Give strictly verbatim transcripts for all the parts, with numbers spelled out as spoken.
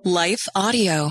Life Audio.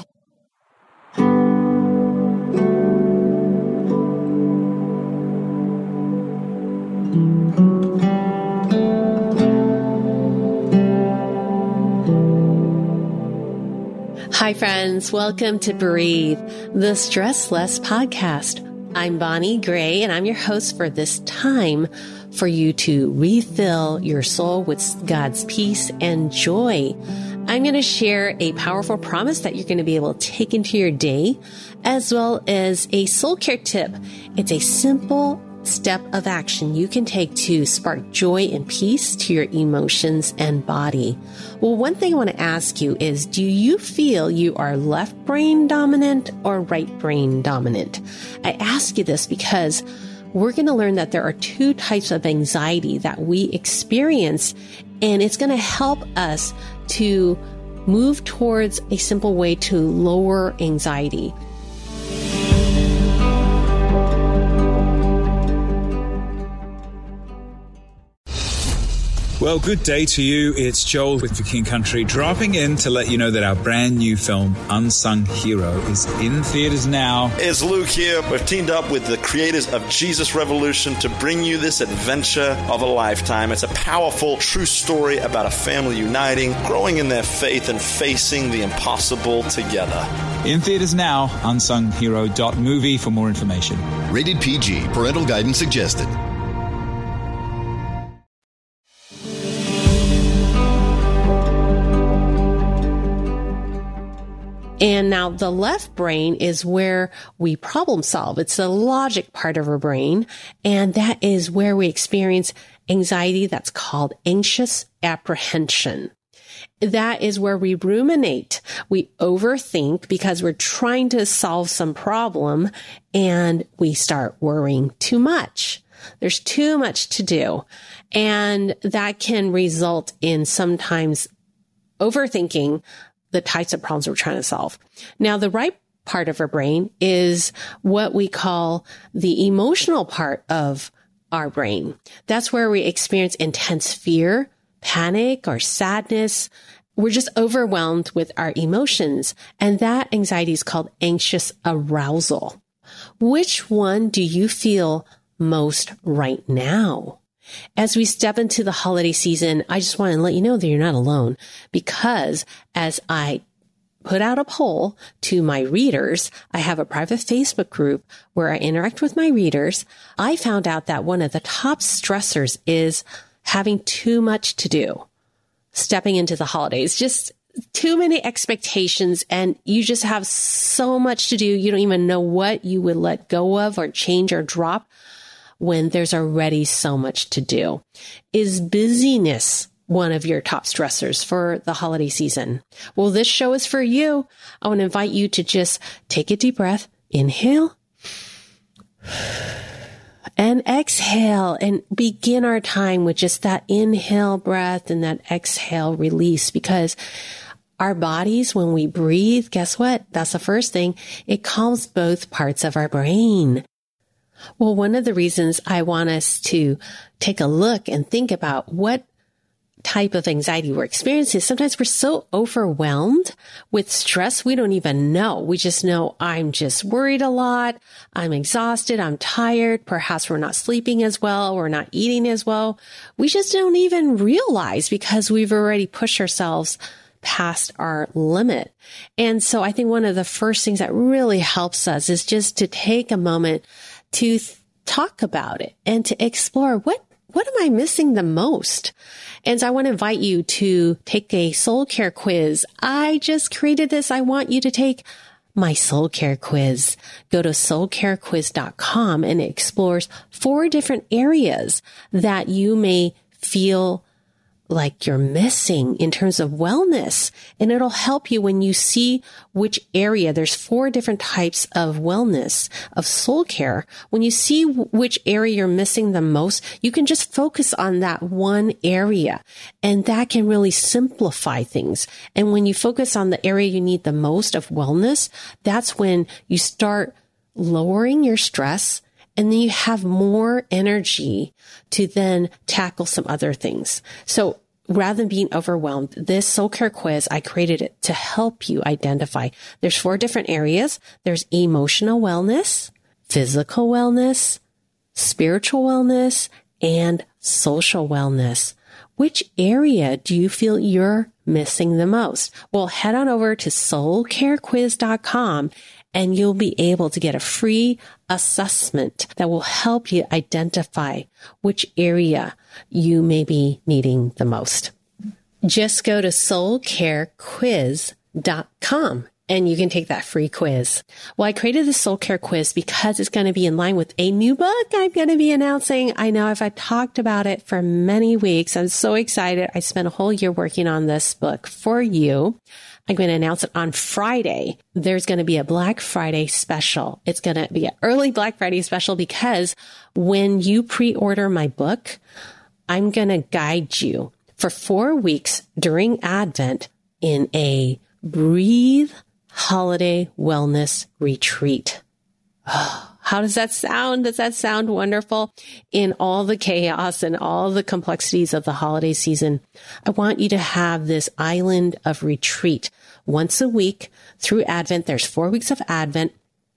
Hi, friends. Welcome to Breathe, the Stress Less podcast. I'm Bonnie Gray, and I'm your host for this time for you to refill your soul with God's peace and joy. I'm going to share a powerful promise that you're going to be able to take into your day, as well as a soul care tip. It's a simple step of action you can take to spark joy and peace to your emotions and body. Well, one thing I want to ask you is, do you feel you are left brain dominant or right brain dominant? I ask you this because we're going to learn that there are two types of anxiety that we experience, and it's going to help us to move towards a simple way to lower anxiety. Well, good day to you. It's Joel with For King Country, dropping in to let you know that our brand new film, Unsung Hero, is in theaters now. It's Luke here. We've teamed up with the creators of Jesus Revolution to bring you this adventure of a lifetime. It's a powerful, true story about a family uniting, growing in their faith, and facing the impossible together. In theaters now, unsung hero dot movie for more information. Rated P G. Parental guidance suggested. And now the left brain is where we problem solve. It's the logic part of our brain. And that is where we experience anxiety that's called anxious apprehension. That is where we ruminate. We overthink because we're trying to solve some problem and we start worrying too much. There's too much to do. And that can result in sometimes overthinking the types of problems we're trying to solve. Now, the right part of our brain is what we call the emotional part of our brain. That's where we experience intense fear, panic, or sadness. We're just overwhelmed with our emotions. And that anxiety is called anxious arousal. Which one do you feel most right now? As we step into the holiday season, I just want to let you know that you're not alone, because as I put out a poll to my readers, I have a private Facebook group where I interact with my readers. I found out that one of the top stressors is having too much to do, stepping into the holidays, just too many expectations, and you just have so much to do. You don't even know what you would let go of or change or drop when there's already so much to do. Is busyness one of your top stressors for the holiday season? Well, this show is for you. I want to invite you to just take a deep breath, inhale, and exhale, and begin our time with just that inhale breath and that exhale release, because our bodies, when we breathe, guess what? That's the first thing. It calms both parts of our brain. Well, one of the reasons I want us to take a look and think about what type of anxiety we're experiencing is sometimes we're so overwhelmed with stress, we don't even know. We just know I'm just worried a lot. I'm exhausted. I'm tired. Perhaps we're not sleeping as well. We're not eating as well. We just don't even realize because we've already pushed ourselves past our limit. And so I think one of the first things that really helps us is just to take a moment to th- talk about it and to explore what, what am I missing the most? And so I want to invite you to take a soul care quiz. I just created this. I want you to take my soul care quiz. Go to soul care quiz dot com, and it explores four different areas that you may feel like you're missing in terms of wellness. And it'll help you when you see which area. There's four different types of wellness, of soul care. When you see which area you're missing the most, you can just focus on that one area. And that can really simplify things. And when you focus on the area you need the most of wellness, that's when you start lowering your stress, and then you have more energy to then tackle some other things. So rather than being overwhelmed, this soul care quiz, I created it to help you identify. There's four different areas. There's emotional wellness, physical wellness, spiritual wellness, and social wellness. Which area do you feel you're missing the most? Well, head on over to soul care quiz dot com and you'll be able to get a free assessment that will help you identify which area you may be needing the most. Just go to soul care quiz dot com and you can take that free quiz. Well, I created the soul care quiz because it's going to be in line with a new book I'm going to be announcing. I know I've talked about it for many weeks. I'm so excited. I spent a whole year working on this book for you. I'm going to announce it on Friday. There's going to be a Black Friday special. It's going to be an early Black Friday special because when you pre-order my book, I'm going to guide you for four weeks during Advent in a Breathe Holiday Wellness Retreat. Oh, how does that sound? Does that sound wonderful? In all the chaos and all the complexities of the holiday season, I want you to have this island of retreat once a week through Advent. There's four weeks of Advent.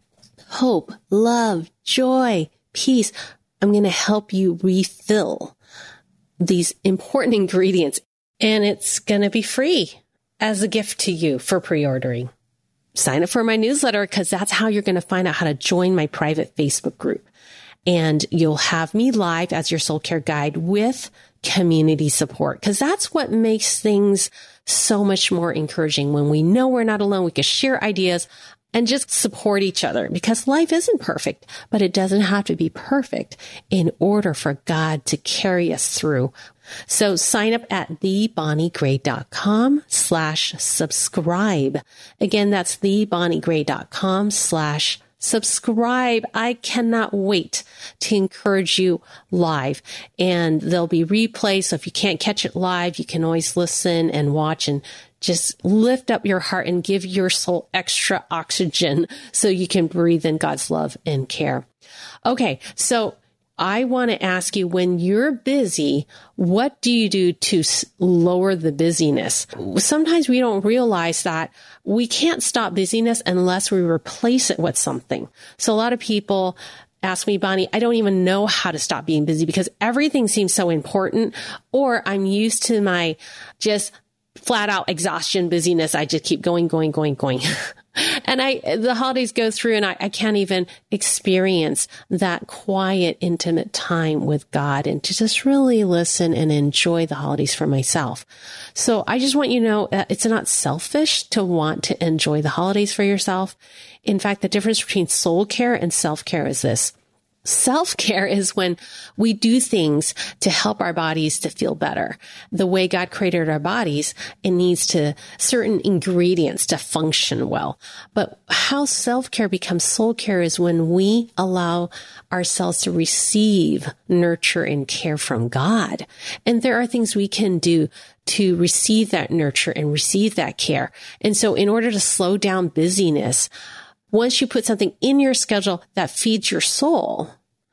Hope, love, joy, peace. I'm going to help you refill these important ingredients, and it's going to be free as a gift to you for pre-ordering. Sign up for my newsletter because that's how you're going to find out how to join my private Facebook group. And you'll have me live as your soul care guide with community support, because that's what makes things so much more encouraging. When we know we're not alone, we can share ideas and just support each other, because life isn't perfect, but it doesn't have to be perfect in order for God to carry us through. So sign up at thebonniegray.com slash subscribe. Again, that's thebonniegray.com slash subscribe. I cannot wait to encourage you live, and there'll be replays. So if you can't catch it live, you can always listen and watch and just lift up your heart and give your soul extra oxygen so you can breathe in God's love and care. Okay, so I want to ask you, when you're busy, what do you do to lower the busyness? Sometimes we don't realize that we can't stop busyness unless we replace it with something. So a lot of people ask me, Bonnie, I don't even know how to stop being busy because everything seems so important, or I'm used to my just flat out exhaustion, busyness. I just keep going, going, going, going. And I, the holidays go through and I, I can't even experience that quiet, intimate time with God and to just really listen and enjoy the holidays for myself. So I just want you to know that it's not selfish to want to enjoy the holidays for yourself. In fact, the difference between soul care and self-care is this. Self-care is when we do things to help our bodies to feel better. The way God created our bodies, it needs to certain ingredients to function well. But how self-care becomes soul care is when we allow ourselves to receive nurture and care from God. And there are things we can do to receive that nurture and receive that care. And so in order to slow down busyness, once you put something in your schedule that feeds your soul,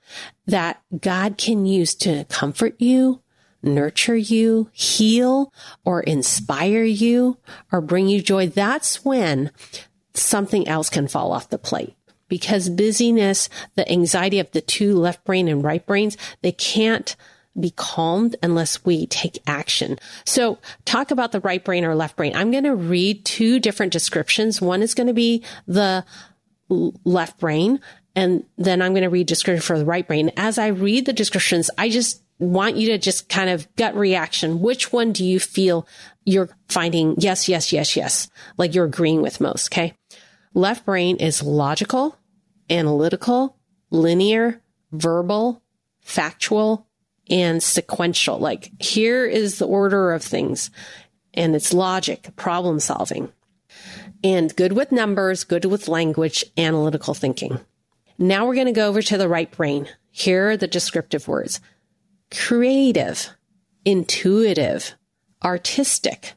that God can use to comfort you, nurture you, heal, or inspire you, or bring you joy, that's when something else can fall off the plate. Because busyness, the anxiety of the two left brain and right brains, they can't be calmed unless we take action. So talk about the right brain or left brain. I'm going to read two different descriptions. One is going to be the left brain, and then I'm going to read description for the right brain. As I read the descriptions, I just want you to just kind of gut reaction. Which one do you feel you're finding yes, yes, yes, yes, like you're agreeing with most? Okay. Left brain is logical, analytical, linear, verbal, factual, and sequential. Like, here is the order of things, and it's logic, problem solving, and good with numbers, good with language, analytical thinking. Now we're going to go over to the right brain. Here are the descriptive words: creative, intuitive, artistic,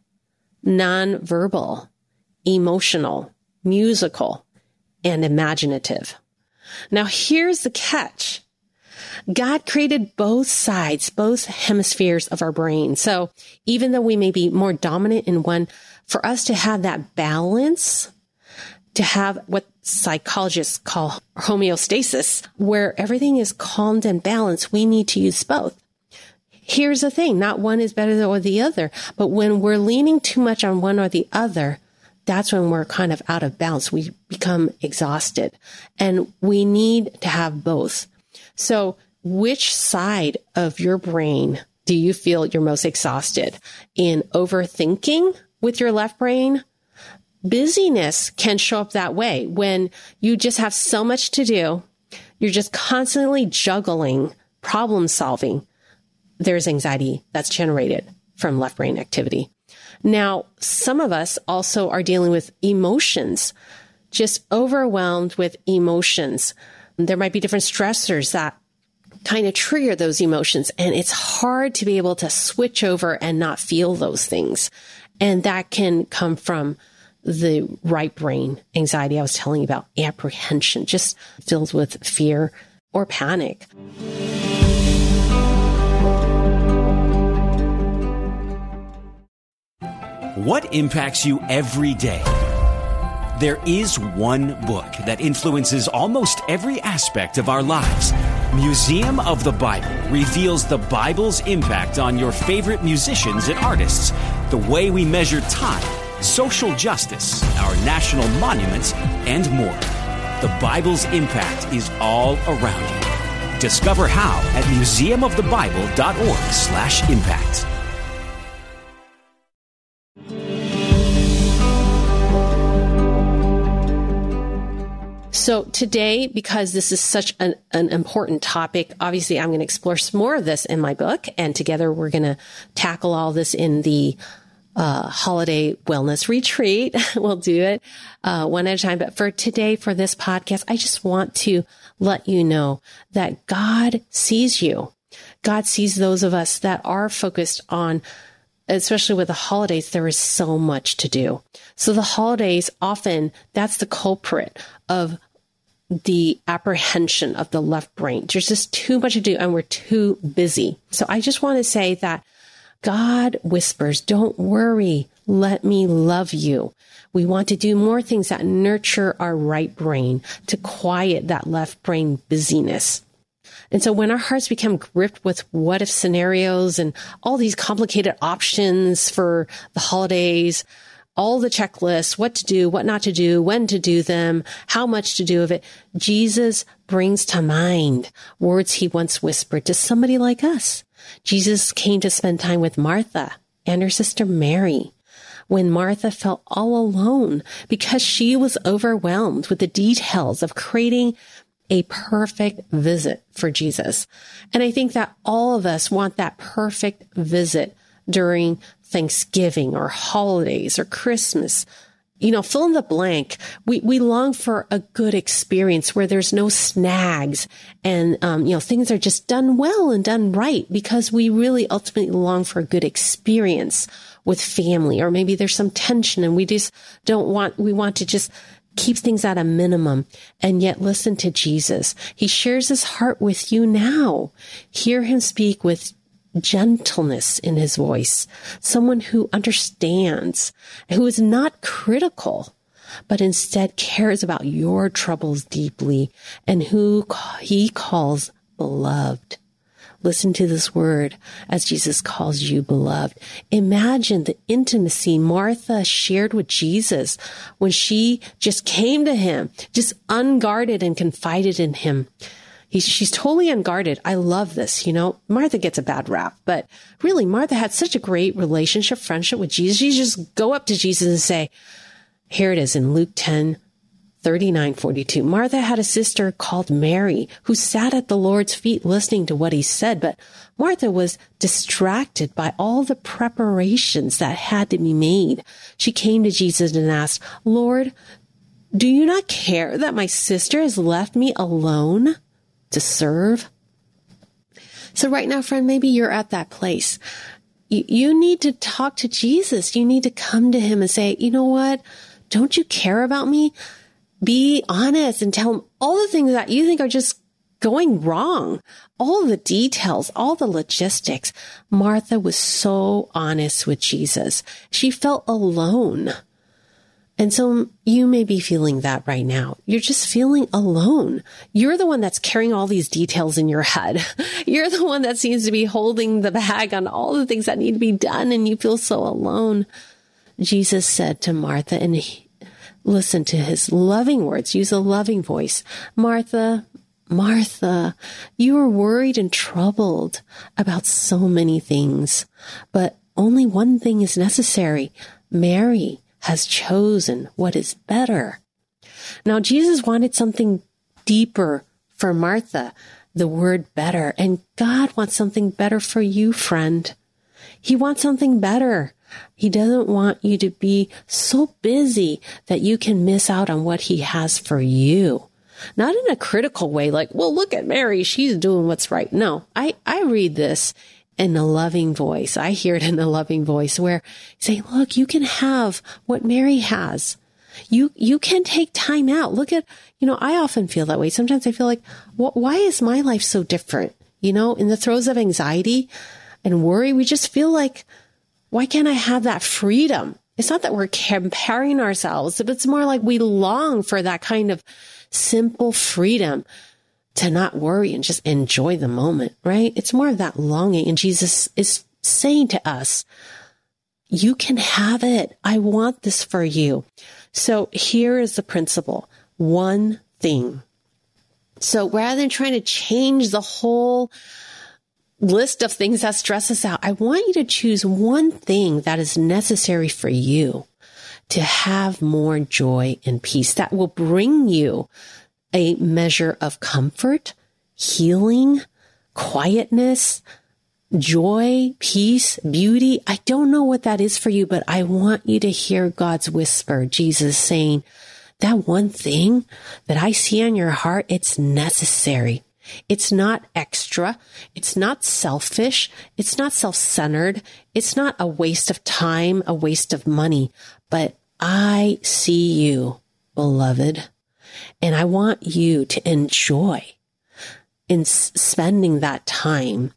nonverbal, emotional, musical, and imaginative. Now here's the catch. God created both sides, both hemispheres of our brain. So even though we may be more dominant in one, for us to have that balance, to have what psychologists call homeostasis, where everything is calmed and balanced, we need to use both. Here's the thing, not one is better than the other, but when we're leaning too much on one or the other, that's when we're kind of out of balance. We become exhausted, and we need to have both. So which side of your brain do you feel you're most exhausted? In overthinking with your left brain? Busyness can show up that way when you just have so much to do. You're just constantly juggling, problem solving. There's anxiety that's generated from left brain activity. Now, some of us also are dealing with emotions, just overwhelmed with emotions. There might be different stressors that kind of trigger those emotions, and it's hard to be able to switch over and not feel those things. And that can come from the right brain anxiety I was telling you about, apprehension, just filled with fear or panic. What impacts you every day? There is one book that influences almost every aspect of our lives. Museum of the Bible reveals the Bible's impact on your favorite musicians and artists, the way we measure time, social justice, our national monuments, and more. The Bible's impact is all around you. Discover how at museum of the bible dot org slash impact. So today, because this is such an, an important topic, obviously I'm going to explore some more of this in my book, and together we're going to tackle all this in the uh, holiday wellness retreat. We'll do it uh, one at a time. But for today, for this podcast, I just want to let you know that God sees you. God sees those of us that are focused on, especially with the holidays, there is so much to do. So the holidays, often that's the culprit of the apprehension of the left brain. There's just too much to do and we're too busy. So I just want to say that God whispers, don't worry, let me love you. We want to do more things that nurture our right brain to quiet that left brain busyness. And so when our hearts become gripped with what if scenarios and all these complicated options for the holidays, all the checklists, what to do, what not to do, when to do them, how much to do of it, Jesus brings to mind words he once whispered to somebody like us. Jesus came to spend time with Martha and her sister Mary when Martha felt all alone because she was overwhelmed with the details of creating a perfect visit for Jesus. And I think that all of us want that perfect visit during Thanksgiving or holidays or Christmas. You know, fill in the blank. We we long for a good experience where there's no snags and, um, you know, things are just done well and done right because we really ultimately long for a good experience with family. Or maybe there's some tension and we just don't want, we want to just keep things at a minimum. And yet listen to Jesus. He shares his heart with you now. Hear him speak with gentleness in his voice, someone who understands, who is not critical, but instead cares about your troubles deeply and who he calls beloved. Listen to this word as Jesus calls you beloved. Imagine the intimacy Martha shared with Jesus when she just came to him, just unguarded and confided in him. He's, she's totally unguarded. I love this. You know, Martha gets a bad rap, but really Martha had such a great relationship, friendship with Jesus. You just go up to Jesus and say, here it is in Luke ten, thirty-nine, forty-two. Martha had a sister called Mary who sat at the Lord's feet listening to what he said, but Martha was distracted by all the preparations that had to be made. She came to Jesus and asked, Lord, do you not care that my sister has left me alone to serve? So right now, friend, maybe you're at that place. You, you need to talk to Jesus. You need to come to him and say, you know what? Don't you care about me? Be honest and tell him all the things that you think are just going wrong? All the details, all the logistics. Martha was so honest with Jesus. She felt alone. And so you may be feeling that right now. You're just feeling alone. You're the one that's carrying all these details in your head. You're the one that seems to be holding the bag on all the things that need to be done, and you feel so alone. Jesus said to Martha, and he, listen to his loving words, use a loving voice. Martha, Martha, you are worried and troubled about so many things, but only one thing is necessary. Mary has chosen what is better. Now, Jesus wanted something deeper for Martha, the word better, and God wants something better for you, friend. He wants something better. He doesn't want you to be so busy that you can miss out on what he has for you. Not in a critical way, like, well, look at Mary, she's doing what's right. No, I, I read this in a loving voice. I hear it in a loving voice where say, look, you can have what Mary has. You, you can take time out. Look at, you know, I often feel that way. Sometimes I feel like, well, why is my life so different? You know, in the throes of anxiety and worry, we just feel like, why can't I have that freedom? It's not that we're comparing ourselves, but it's more like we long for that kind of simple freedom to not worry and just enjoy the moment, right? It's more of that longing. And Jesus is saying to us, you can have it. I want this for you. So here is the principle. One thing. So rather than trying to change the whole list of things that stress us out, I want you to choose one thing that is necessary for you to have more joy and peace that will bring you a measure of comfort, healing, quietness, joy, peace, beauty. I don't know what that is for you, but I want you to hear God's whisper, Jesus saying, that one thing that I see on your heart, it's necessary. It's not extra. It's not selfish. It's not self-centered. It's not a waste of time, a waste of money, but I see you, beloved. And I want you to enjoy in s- spending that time,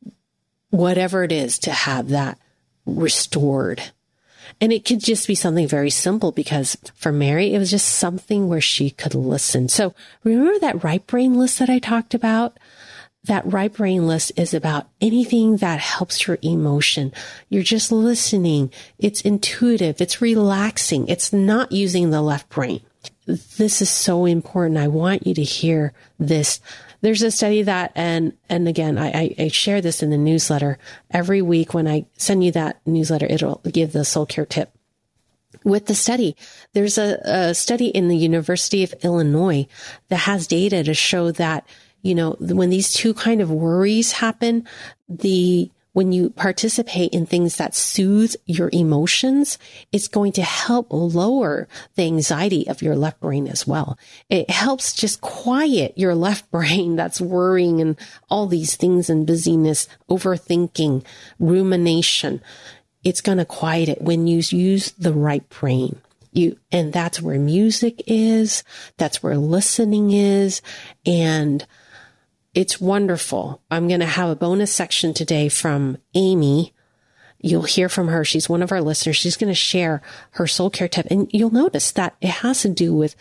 whatever it is, to have that restored. And it could just be something very simple because for Mary, it was just something where she could listen. So remember that right brain list that I talked about? That right brain list is about anything that helps your emotion. You're just listening. It's intuitive. It's relaxing. It's not using the left brain. This is so important. I want you to hear this. There's a study that, and, and again, I, I share this in the newsletter every week. When I send you that newsletter, it'll give the soul care tip. With the study, there's a, a study in the University of Illinois that has data to show that, you know, when these two kind of worries happen, the, when you participate in things that soothe your emotions, it's going to help lower the anxiety of your left brain as well. It helps just quiet your left brain that's worrying and all these things and busyness, overthinking, rumination. It's going to quiet it when you use the right brain. You, and that's where music is. That's where listening is. And it's wonderful. I'm going to have a bonus section today from Amy. You'll hear from her. She's one of our listeners. She's going to share her soul care tip. And you'll notice that it has to do with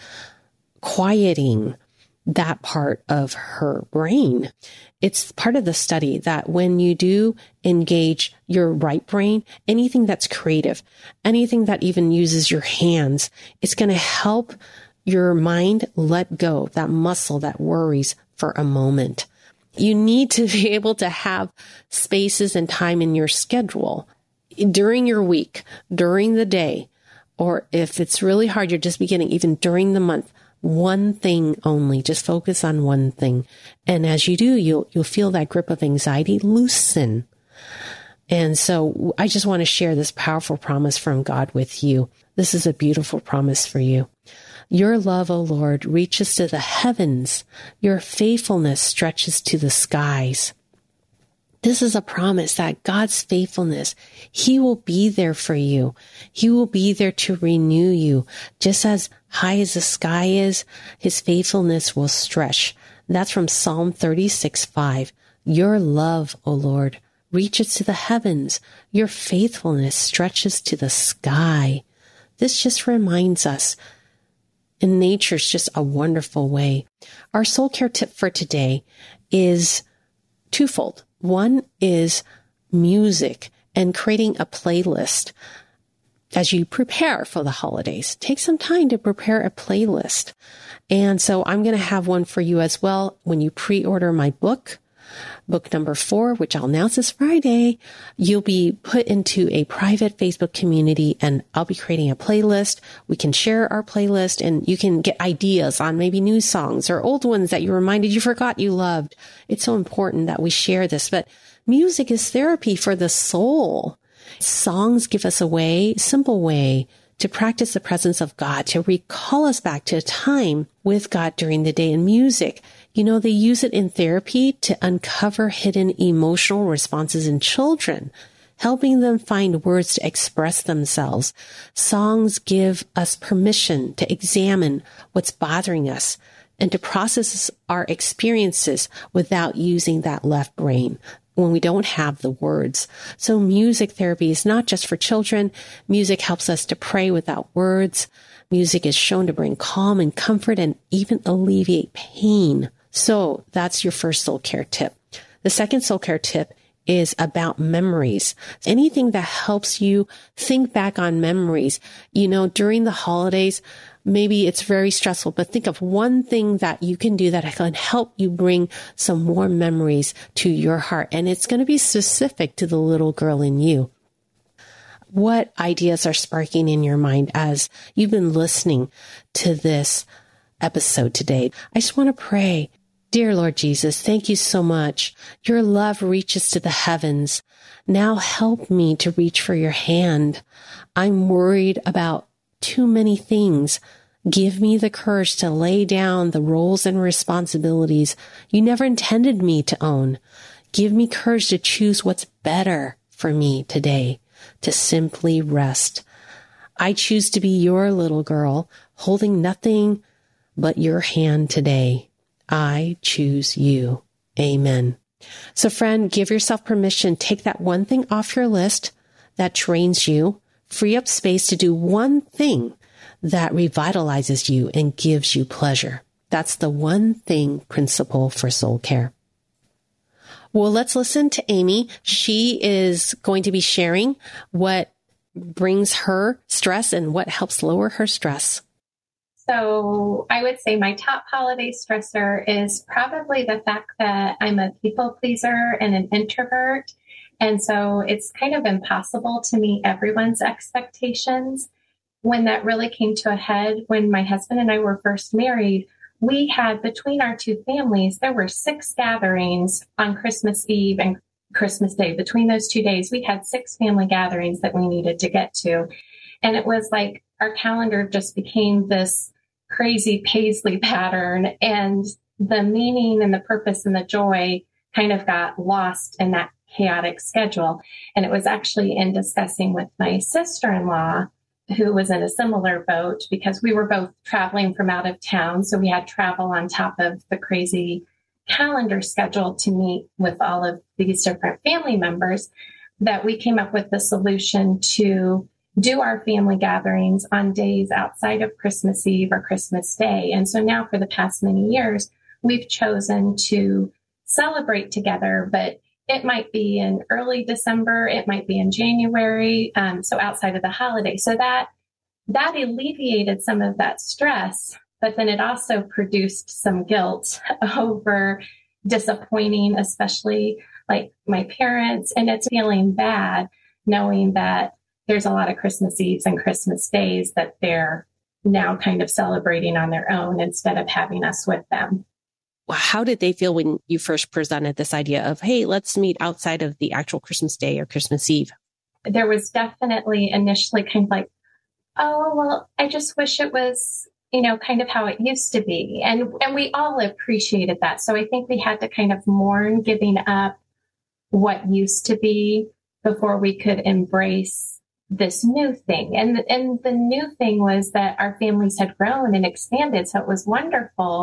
quieting that part of her brain. It's part of the study that when you do engage your right brain, anything that's creative, anything that even uses your hands, it's going to help your mind let go, that muscle that worries for a moment. You need to be able to have spaces and time in your schedule during your week, during the day, or if it's really hard, you're just beginning, even during the month, one thing only. Just focus on one thing. And as you do, you'll, you'll feel that grip of anxiety loosen. And so I just want to share this powerful promise from God with you. This is a beautiful promise for you. Your love, O Lord, reaches to the heavens. Your faithfulness stretches to the skies. This is a promise that God's faithfulness, He will be there for you. He will be there to renew you. Just as high as the sky is, His faithfulness will stretch That's from Psalm thirty-six, five. Your love, O Lord, reaches to the heavens. Your faithfulness stretches to the sky. This just reminds us, and nature's just a wonderful way. Our soul care tip for today is twofold. One is music and creating a playlist. As you prepare for the holidays, take some time to prepare a playlist. And so I'm going to have one for you as well when you pre-order my book, book number four, which I'll announce this Friday. You'll be put into a private Facebook community, and I'll be creating a playlist. We can share our playlist, and you can get ideas on maybe new songs or old ones that you reminded you forgot you loved. It's so important that we share this, but music is therapy for the soul. Songs give us a way, simple way to practice the presence of God, to recall us back to a time with God during the day. And music, you know, they use it in therapy to uncover hidden emotional responses in children, helping them find words to express themselves. Songs give us permission to examine what's bothering us and to process our experiences without using that left brain when we don't have the words. So music therapy is not just for children. Music helps us to pray without words. Music is shown to bring calm and comfort and even alleviate pain. So that's your first soul care tip. The second soul care tip is about memories. Anything that helps you think back on memories. You know, during the holidays, maybe it's very stressful, but think of one thing that you can do that can help you bring some warm memories to your heart. And it's going to be specific to the little girl in you. What ideas are sparking in your mind as you've been listening to this episode today? I just want to pray. Dear Lord Jesus, thank you so much. Your love reaches to the heavens. Now help me to reach for your hand. I'm worried about too many things. Give me the courage to lay down the roles and responsibilities you never intended me to own. Give me courage to choose what's better for me today, to simply rest. I choose to be your little girl, holding nothing but your hand today. I choose you. Amen. So friend, give yourself permission. Take that one thing off your list that drains you. Free up space to do one thing that revitalizes you and gives you pleasure. That's the one thing principle for soul care. Well, let's listen to Amy. She is going to be sharing what brings her stress and what helps lower her stress. So I would say my top holiday stressor is probably the fact that I'm a people pleaser and an introvert. And so it's kind of impossible to meet everyone's expectations. When that really came to a head, when my husband and I were first married, we had between our two families, there were six gatherings on Christmas Eve and Christmas Day. Between those two days, we had six family gatherings that we needed to get to. And it was like our calendar just became this crazy paisley pattern, and the meaning and the purpose and the joy kind of got lost in that chaotic schedule. And it was actually in discussing with my sister-in-law, who was in a similar boat, because we were both traveling from out of town. So we had travel on top of the crazy calendar schedule to meet with all of these different family members, that we came up with the solution to do our family gatherings on days outside of Christmas Eve or Christmas Day. And so now for the past many years, we've chosen to celebrate together, but it might be in early December, it might be in January, um, so outside of the holiday. So that that alleviated some of that stress, but then it also produced some guilt over disappointing, especially like my parents, and it's feeling bad knowing that there's a lot of Christmas Eves and Christmas Days that they're now kind of celebrating on their own instead of having us with them. How did they feel when you first presented this idea of, hey, let's meet outside of the actual Christmas Day or Christmas Eve? There was definitely initially kind of like, oh, well, I just wish it was, you know, kind of how it used to be. And, and we all appreciated that. So I think we had to kind of mourn giving up what used to be before we could embrace this new thing. And, and the new thing was that our families had grown and expanded. So it was wonderful.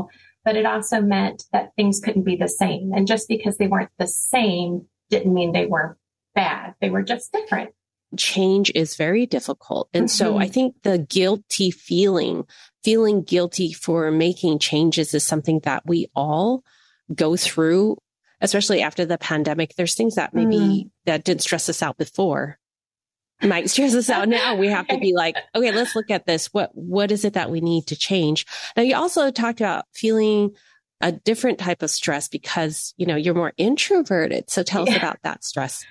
but it also meant that things couldn't be the same. And just because they weren't the same didn't mean they were bad. They were just different. Change is very difficult. And mm-hmm. so I think the guilty feeling, feeling guilty for making changes is something that we all go through, especially after the pandemic. There's things that maybe mm. that didn't stress us out before might stress us out now. We have to be like, okay, let's look at this. What, what is it that we need to change? Now, you also talked about feeling a different type of stress because, you know, you're more introverted. So tell yeah. us about that stress.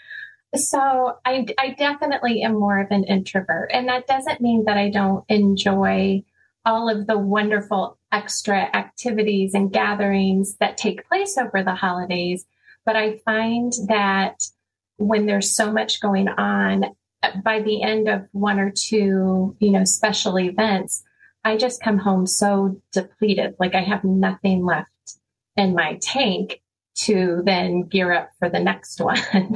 So I, I definitely am more of an introvert, and that doesn't mean that I don't enjoy all of the wonderful extra activities and gatherings that take place over the holidays. But I find that when there's so much going on, by the end of one or two, you know, special events, I just come home so depleted, like I have nothing left in my tank to then gear up for the next one.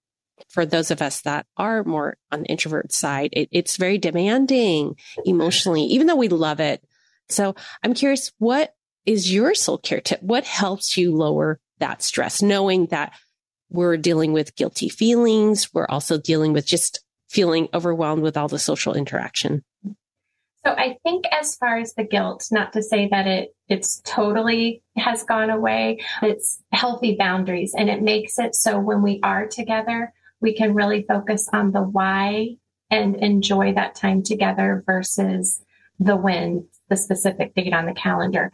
For those of us that are more on the introvert side, it, it's very demanding emotionally, even though we love it. So I'm curious, what is your soul care tip? What helps you lower that stress, knowing that we're dealing with guilty feelings? We're also dealing with just feeling overwhelmed with all the social interaction. So I think as far as the guilt, not to say that it it's totally has gone away, it's healthy boundaries. And it makes it so when we are together, we can really focus on the why and enjoy that time together versus the when, the specific date on the calendar.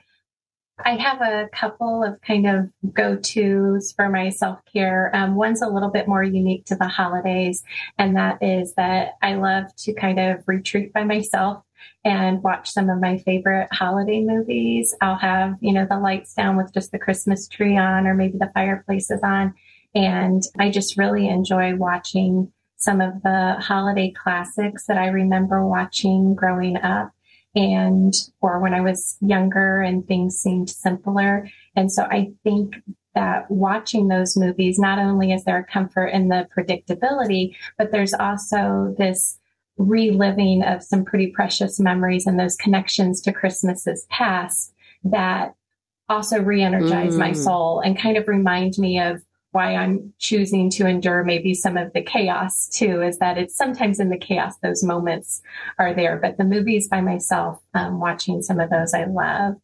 I have a couple of kind of go-tos for my self-care. Um, one's a little bit more unique to the holidays, and that is that I love to kind of retreat by myself and watch some of my favorite holiday movies. I'll have, you know, the lights down with just the Christmas tree on, or maybe the fireplace is on. And I just really enjoy watching some of the holiday classics that I remember watching growing up, and or when I was younger and things seemed simpler. And so I think that watching those movies, not only is there a comfort in the predictability, but there's also this reliving of some pretty precious memories and those connections to Christmases past that also re-energize mm. my soul and kind of remind me of why I'm choosing to endure maybe some of the chaos too, is that it's sometimes in the chaos, those moments are there. But the movies by myself, um, watching some of those I love.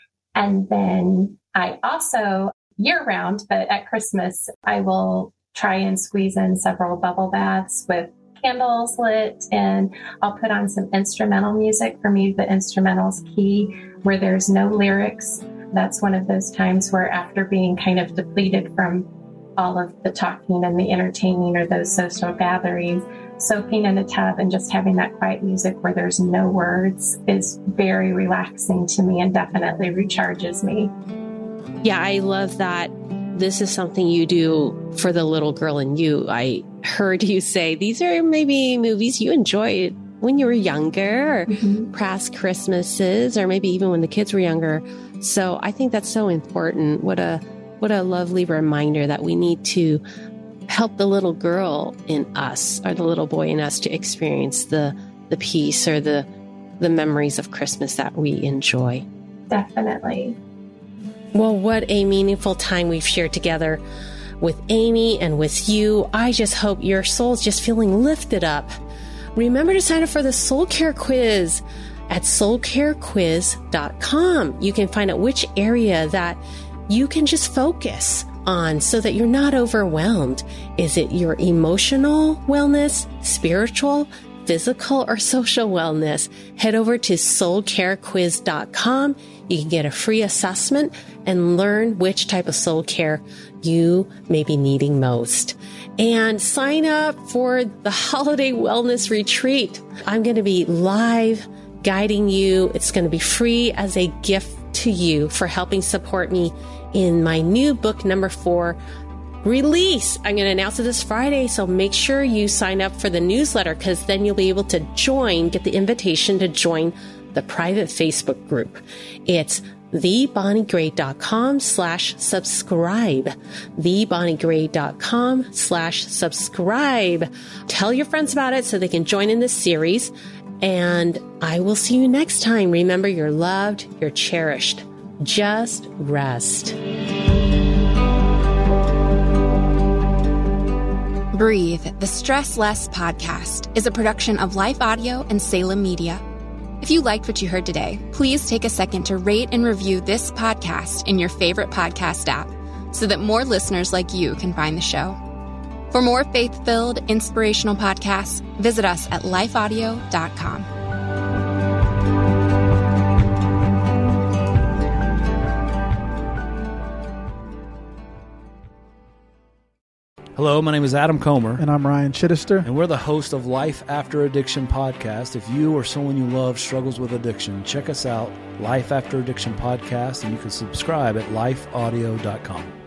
And then I also, year round, but at Christmas, I will try and squeeze in several bubble baths with candles lit, and I'll put on some instrumental music. For me, the instrumental's key, where there's no lyrics. That's one of those times where after being kind of depleted from all of the talking and the entertaining or those social gatherings, soaking in a tub and just having that quiet music where there's no words is very relaxing to me and definitely recharges me. Yeah, I love that. This is something you do for the little girl in you. I heard you say these are maybe movies you enjoyed when you were younger, or mm-hmm. past Christmases, or maybe even when the kids were younger. So I think that's so important. What a What a lovely reminder that we need to help the little girl in us, or the little boy in us, to experience the the peace or the the memories of Christmas that we enjoy. Definitely. Well, what a meaningful time we've shared together with Amy and with you. I just hope your soul's just feeling lifted up. Remember to sign up for the Soul Care Quiz at soul care quiz dot com. You can find out which area that you can just focus on so that you're not overwhelmed. Is it your emotional wellness, spiritual, physical, or social wellness? Head over to soul care quiz dot com. You can get a free assessment and learn which type of soul care you may be needing most. And sign up for the Holiday Wellness Retreat. I'm going to be live guiding you. It's going to be free as a gift to you for helping support me in my new book number four release. I'm going to announce it this Friday, so make sure you sign up for the newsletter, because then you'll be able to join, get the invitation to join the private Facebook group. It's thebonniegray.com slash subscribe. thebonniegray.com slash subscribe. Tell your friends about it so they can join in this series. And I will see you next time. Remember, you're loved, you're cherished. Just rest. Breathe, the Stress Less podcast, is a production of Life Audio and Salem Media. If you liked what you heard today, please take a second to rate and review this podcast in your favorite podcast app so that more listeners like you can find the show. For more faith-filled, inspirational podcasts, visit us at life audio dot com. Hello, my name is Adam Comer. And I'm Ryan Chittister. And we're the host of Life After Addiction podcast. If you or someone you love struggles with addiction, check us out, Life After Addiction podcast, and you can subscribe at life audio dot com.